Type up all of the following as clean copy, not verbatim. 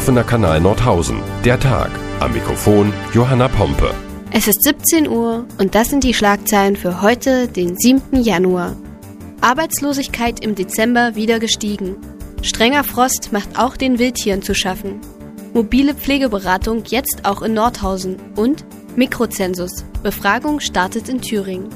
offener Kanal Nordhausen. Der Tag. Am Mikrofon Johanna Pompe. Es ist 17 Uhr und das sind die Schlagzeilen für heute, den 7. Januar. Arbeitslosigkeit im Dezember wieder gestiegen. Strenger Frost macht auch den Wildtieren zu schaffen. Mobile Pflegeberatung jetzt auch in Nordhausen. Und Mikrozensus. Befragung startet in Thüringen.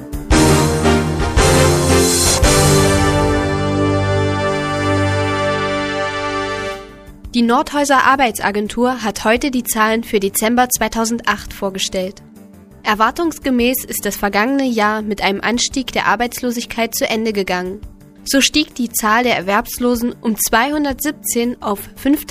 Die Nordhäuser Arbeitsagentur hat heute die Zahlen für Dezember 2008 vorgestellt. Erwartungsgemäß ist das vergangene Jahr mit einem Anstieg der Arbeitslosigkeit zu Ende gegangen. So stieg die Zahl der Erwerbslosen um 217 auf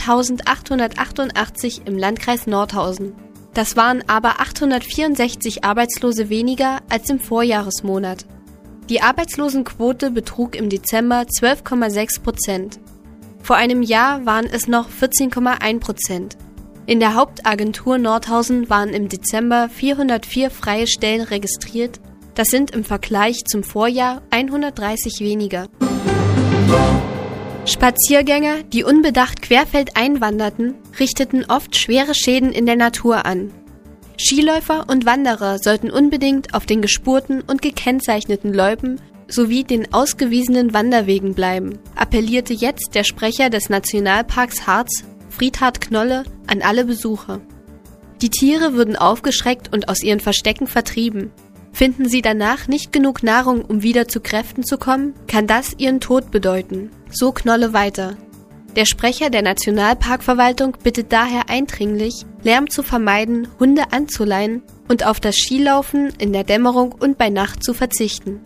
5.888 im Landkreis Nordhausen. Das waren aber 864 Arbeitslose weniger als im Vorjahresmonat. Die Arbeitslosenquote betrug im Dezember 12,6%. Vor einem Jahr waren es noch 14,1%. In der Hauptagentur Nordhausen waren im Dezember 404 freie Stellen registriert. Das sind im Vergleich zum Vorjahr 130 weniger. Spaziergänger, die unbedacht querfeldein wanderten, richteten oft schwere Schäden in der Natur an. Skiläufer und Wanderer sollten unbedingt auf den gespurten und gekennzeichneten Loipen sowie den ausgewiesenen Wanderwegen bleiben, appellierte jetzt der Sprecher des Nationalparks Harz, Friedhard Knolle, an alle Besucher. Die Tiere würden aufgeschreckt und aus ihren Verstecken vertrieben. Finden sie danach nicht genug Nahrung, um wieder zu Kräften zu kommen, kann das ihren Tod bedeuten. So Knolle weiter. Der Sprecher der Nationalparkverwaltung bittet daher eindringlich, Lärm zu vermeiden, Hunde anzuleihen und auf das Skilaufen in der Dämmerung und bei Nacht zu verzichten.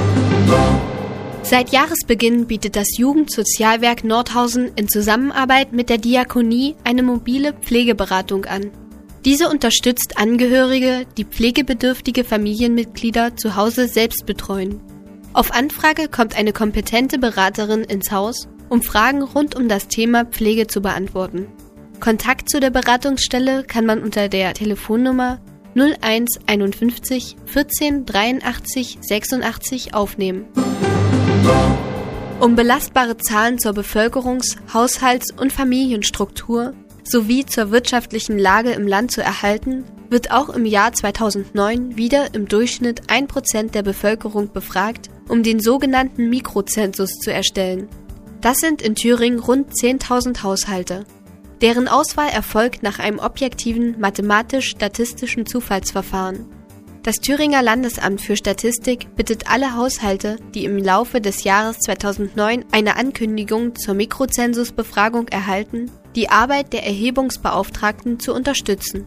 Seit Jahresbeginn bietet das Jugendsozialwerk Nordhausen in Zusammenarbeit mit der Diakonie eine mobile Pflegeberatung an. Diese unterstützt Angehörige, die pflegebedürftige Familienmitglieder zu Hause selbst betreuen. Auf Anfrage kommt eine kompetente Beraterin ins Haus, um Fragen rund um das Thema Pflege zu beantworten. Kontakt zu der Beratungsstelle kann man unter der Telefonnummer 01 51 14 83 86 aufnehmen. Um belastbare Zahlen zur Bevölkerungs-, Haushalts- und Familienstruktur sowie zur wirtschaftlichen Lage im Land zu erhalten, wird auch im Jahr 2009 wieder im Durchschnitt 1% der Bevölkerung befragt, um den sogenannten Mikrozensus zu erstellen. Das sind in Thüringen rund 10.000 Haushalte. Deren Auswahl erfolgt nach einem objektiven mathematisch-statistischen Zufallsverfahren. Das Thüringer Landesamt für Statistik bittet alle Haushalte, die im Laufe des Jahres 2009 eine Ankündigung zur Mikrozensusbefragung erhalten, die Arbeit der Erhebungsbeauftragten zu unterstützen.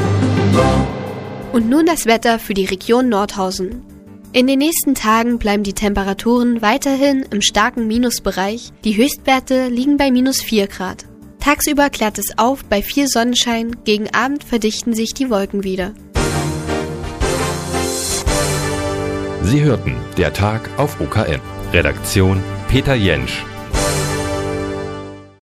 Und nun das Wetter für die Region Nordhausen. In den nächsten Tagen bleiben die Temperaturen weiterhin im starken Minusbereich, die Höchstwerte liegen bei -4 Grad. Tagsüber klärt es auf bei viel Sonnenschein, gegen Abend verdichten sich die Wolken wieder. Sie hörten Der Tag auf OKN. Redaktion Peter Jentsch.